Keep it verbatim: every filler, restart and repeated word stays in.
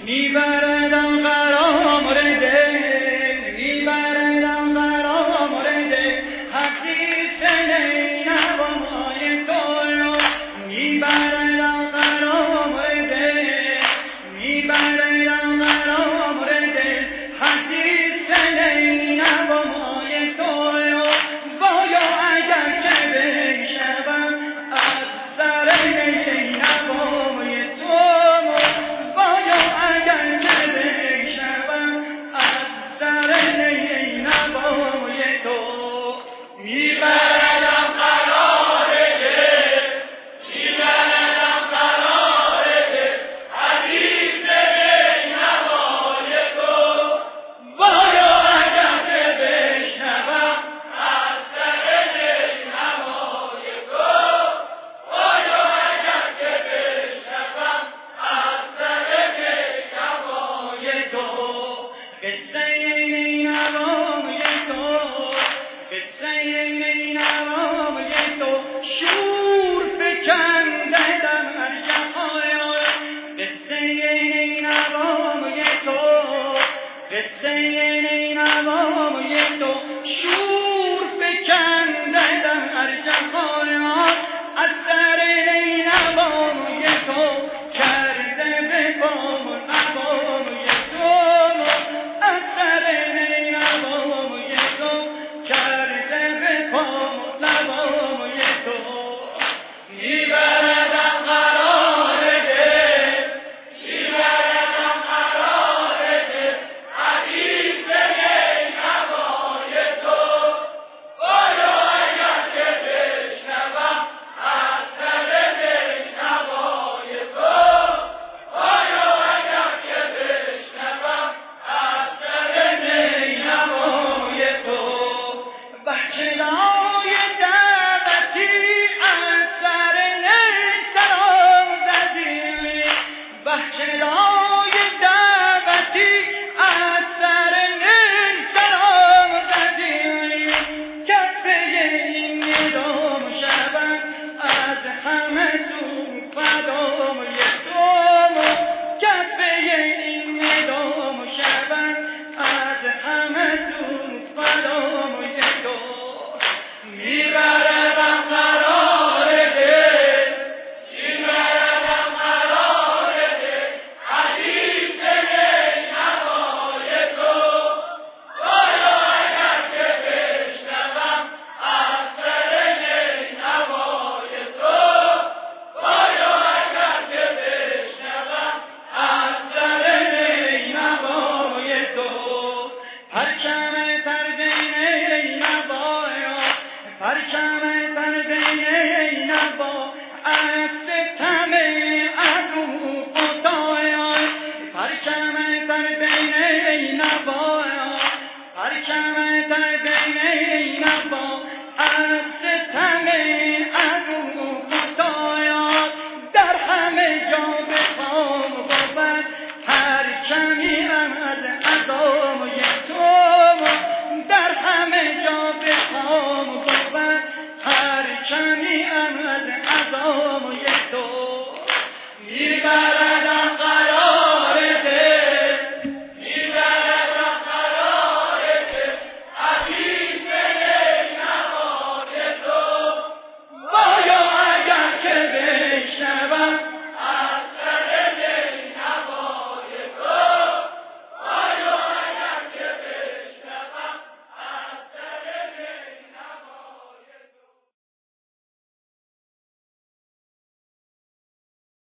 میبردم قرار دل، میبردم قرار دل، حدیث نینوای تو رو میبردم قرار دل، میبردم قرار دل، حدیث نینوای تو رو بایا اگر که بشوم از سر نینوای تو، بایا اگر که بشوم از سر نینوای تو. میبردم قرار دل، میبردم قرار دل، حدیث نینوای تو بایا اگر که بشنوم از سر نینوای تو، بایا اگر که بشنوم از سر نینوای تو. قصه نینوای تو، قصه نینوای تو شور فکنده در جهان، قصه نینوای تو، قصه نینوای تو شور فکنده در جهان، از سر نینوای تو کرده به بام نوای تو، از سر نینوای تو کرده به بام نوای تو. میبردم قرار دل، میبردم قرار دل، حدیث نینوای تو بایا اگر که بشنوم از سر نینوای تو، بایا اگر که بشنوم از سر نینوای تو. بچه‌های دعوتی از سر نی سلام زدی، بچه‌های دعوتی از سر نی سلام زدی، کسب این ندام شود از همه تو فدای تو، کسب این ندام شود از همه تو فدای تو. میبردم قرار دل، میبردم قرار دل، حدیث نینوای تو بایا اگر که بشنوم از سر نینوای تو، بایا اگر که بشنوم از سر نینوای تو. پرچم تر نینوای، پرچم تر نینوا عکس تم عدو خدای، پرچم تر نینوا، پرچم تر نینوا عکس